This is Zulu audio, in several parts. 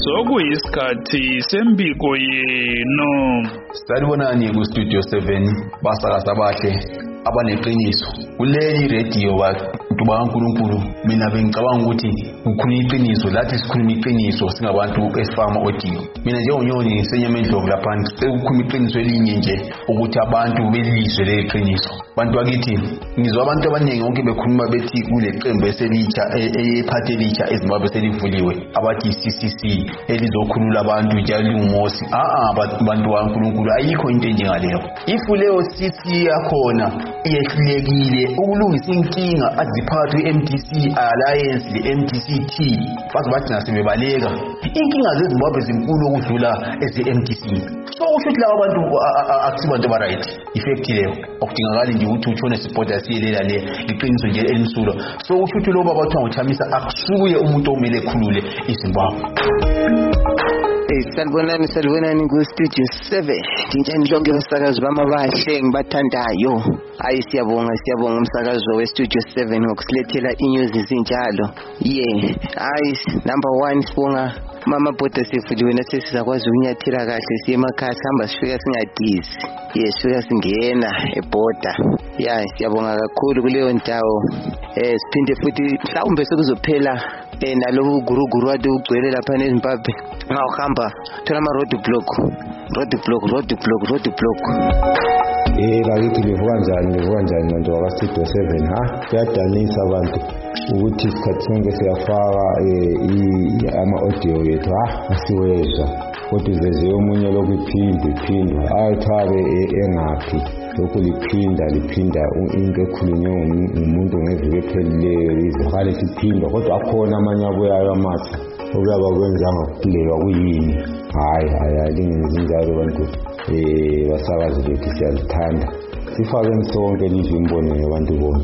sokuyisikhathi sembiko yenu. Sanibonani ku Studio 7 basakaza bahle abaneqiniso. Kuleli radio bantu bakaNkulunkulu mina bengicabanga ukuthi ukukhuluma iqiniso lathi sikhuluma iqiniso singabantu esifama audio. Mina njengonyoni ngisenyamendlovu lapha sekukhuluma iqiniso elinye nje ukuthi abantu belizwe leqiniso. Bantu bakithi ngizwa abantu abaningi bonke bekhuluma bethi kule qembu eselitsha ephathe litsha eZimbabwe selivuliwe abathi CCC elizokhulula abantu njalo uMosi. Bantu bakaNkulunkulu ayikho into enjengaleyo. Ifu leyo CC yakhona iyehlulekile ukulungisa inkinga aziphathe iMDC Alliance leMDC-T bathi nasebebaleka inkinga zeZimbabwe zinkulu ukudlula ezeMDC. So ushuthi laba bantu akusibantu abaright effect leyo okudingakala nje ukuthi utshone sipoda siyelela le liqiniso nje elimsulo. So ushuthi lo baba bathiwa ngothamisa akusuye umuntu omele ekhulule iZimbabwe. Salibonani ku Studio 7. Njani lonke abasakazi bamabahle ngibathandayo. Siyabonga umsakazo we Studio 7 ngokusilethela inews izinjalo. Number 1 sibonga mama bhoda sifuliwe nathi sizakwazi ukunyathela kahle siye emakhaya sihamba sifika singadizi. Sifika singena ebhoda. Siyabonga kakhulu kuleyo ndawo. Siphinde futhi mhlawumbe sekuzophela nalobu guruguru wade ugcwele lapha eZimbabwe. Ngahamba thola ama road block. Bakithi livuka njani nto waka Studio 7 kuyadanisa abantu ukuthi isikhathi sonke siyafaka ama audio yethu asiwezwa kodwa uveze omunye lokuphindwa ayithabe engaphi lokhu liphinda into ekhulunywe umuntu ngeviki ephelileyo izihale siphindwa kodwa akhona amanye abuyayo amathi okuyaba kwenzanga kuphileka kuyini alingenzi njalo bantu basakazi bethu siyazithanda sifake sonke lizwe imbone yabantu bonke.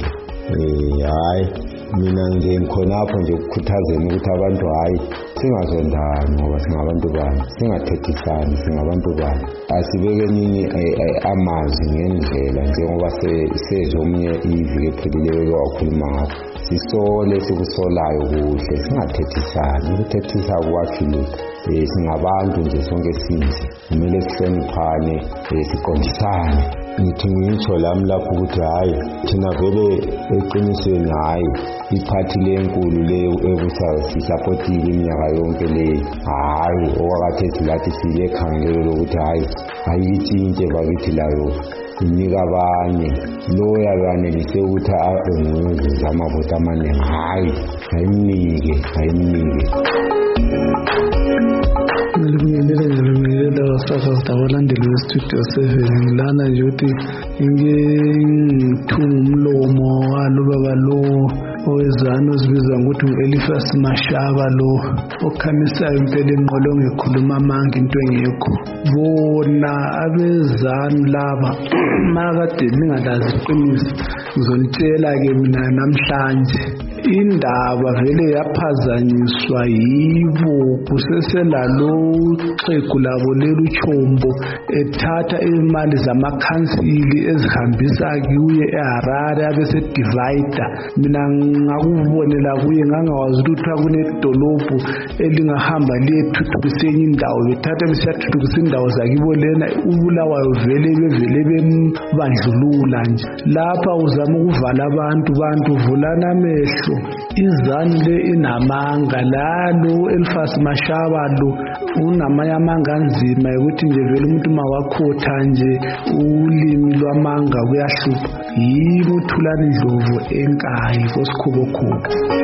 Mina nje ngikhonapho nje ukukhuthazeni ukuthi abantu singazondani ngoba singabantu bani, singathethisani singabantu bani, asibekeni amazwi ngendlela njengoba sezomunye iviki ephelileyo wakhuluma ngakho. Sisole sikusolayo kuhle singathethisani, ukuthethisa kwakhile singabantu nje sonke sinje kumele sihloniphane siqondisane. Ngithi ngitsho lami lapho ukuthi thina vele eqinisweni iphathi lenkulu leyo ebusayo sisapotile iminyaka yonke leyo. Okwakhathesi lathi silekhangelelo lokuthi ayitshintshe bakithi layo inika abanye lo yakanelise ukuthi enguzuza amavoti amaningi ayimnike. Ngilibingelela abasakazi abalandeli we-Studio 7 ngilana nje ukuthi ngithunga umlomo walo baba lo owezana ozibiza ngokuthi u-Eliphas Mashaba lo okhamisayo impela enqolo ngekhuluma amanga into engekho. Bona abezanu laba makade ningalazi iqiniso ngizonitshela-ke mina namhlanje indaba vele yaphazanyiswa yibo kuseselalo xhegu labo leluchombo ethatha imali zamakhansili ezihambisa kuye eHarare abese divider. Mina ngakubonela kuye ngangawazi ukuthi kunedolobho elingahamba liyethuthukisa enye indawo bethatha besiyathuthukisa indawo zakibo lena ubulawayo vele bembandlulula nje. Lapha uzama ukuvala abantu vulana amehlo. Izanu le inamanga lalo Eliphas Mashaba lo unamanye amanga anzima ukuthi nje vele umuntu mawakhotha nje ulimi lwamanga kuyahlupha. Yimo uthulana indlovu enkayi kosikhubo.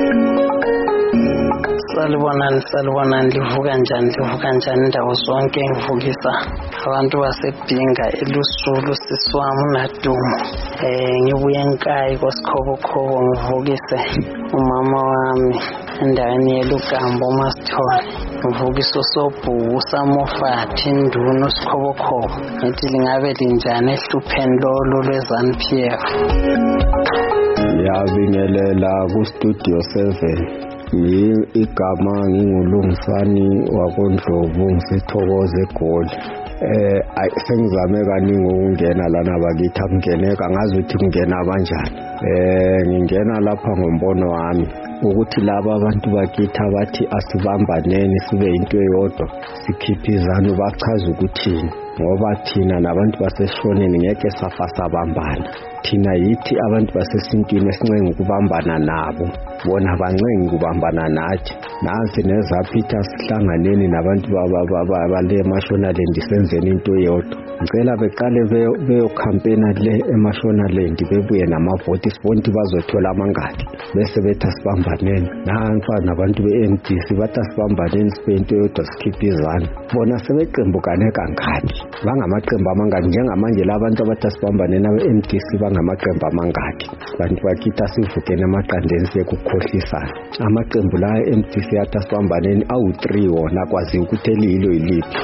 Salibonani livuka njani ndawo zonke ngivukisa abantu basebhinga elusulu siswami nadumo. Ngibuye enkayi kosikhobo ngivukise umama wami endaweni yelugambo uMasithole. Ngivukisa uSobhuku uSamofathi Nduna usikhobo. Ngithi lingabe linjani ehlupheni lolu lweZANU-PF. Ngiyabingelela ku Studio 7. Igama ngingulungisani wakoNdlovu ngisithokoze eGoli. sengizame kaningi ukungena lana bakithi akungeneka ngazi ukuthi kungena kanjani. Ngingena lapha ngombono wami ukuthi laba abantu bakithi abathi asibambaneni sibe into eyodwa sikhiphe izanu bachaza ukuthini, ngoba thina nabantu baseshoneni ngeke safa sabambana. Thina yithi abantu basesintwini esincenga ukubambana nabo, bona bancenga ukubambana nathi. Nansi nezaphitha sihlanganeni nabantu bale Mashonaland senzeni into eyodwa. Ngicela beqale beyocampaigna le eMashonaland bebuye namavoti sibonke bazothola amangadi bese bethi asibambaneni. Nansi nabantu be-MDC bathi asibambaneni sibe into eyodwa sikhiphe izanu. Bona sebeqembukane kangaki, bangamaqembu amangaki njengamanje labantu abathi asibambaneni abe-MDC bangamaqembu amangaki. Bantu bakithi asivukene emaqandeni sekukhohlisana. Amaqembu la e-MDC athi asibambaneni awu-3 wona kwazi ukuthi eliyilo yiliphi.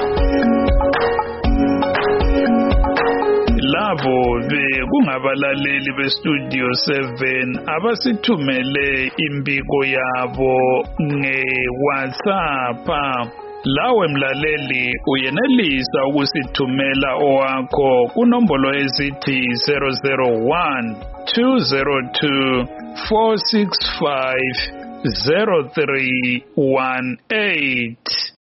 Labo bekungabalaleli beStudio 7 abasithumele imbiko yabo ngeWhatsApp. Lawe mlaleli uyenelisa ukusithumela owakho kunombolo ezithi 001 202 465 0318.